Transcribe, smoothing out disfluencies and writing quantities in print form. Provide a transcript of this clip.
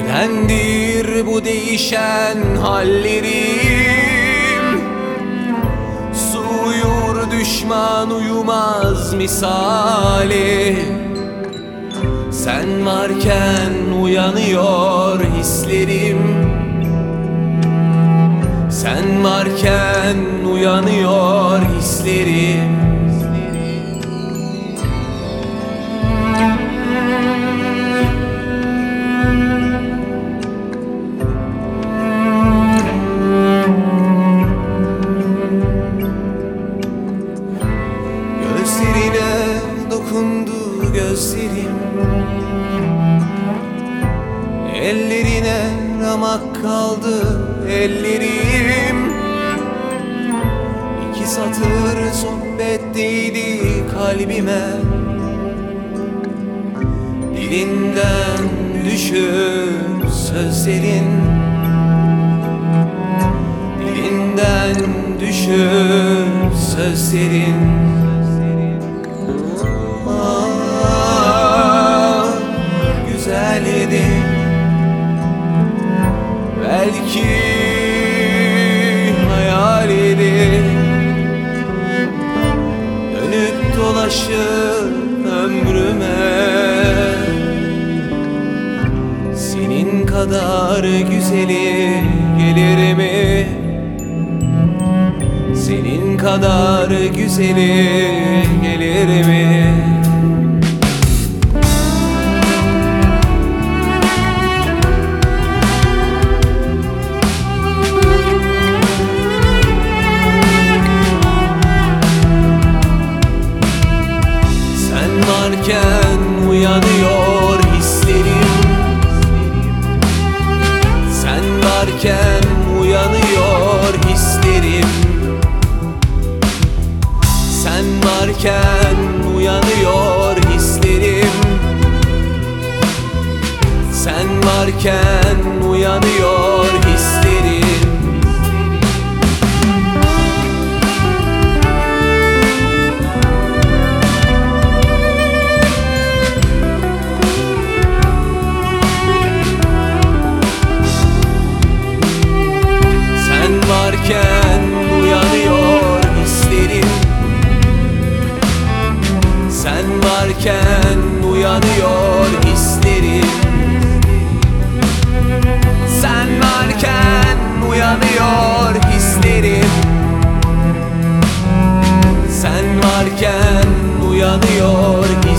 Nedendir bu değişen hallerim? Su uyur düşman uyumaz misali. Sen varken uyanıyor hislerim. Sen varken uyanıyor hislerim. Gözlerine dokundu gözlerim, ellerine ramak kaldı ellerim. İki satır sohbet değdi kalbime, dilinden düşür sözlerin, dilinden düşür sözlerin. Güzeldi belki hayaldi, dönüp dolaşır ömrüme. Senin kadar güzeli gelir mi? Senin kadar güzeli gelir mi? Varken uyanıyor hislerim. Sen varken uyanıyor hislerim. Sen varken uyanıyor hislerim. Sen varken uyanıyor hislerim. Varken uyanıyor hislerim. Sen varken uyanıyor hislerim. Sen varken uyanıyor hislerim. Sen varken uyanıyor hislerim.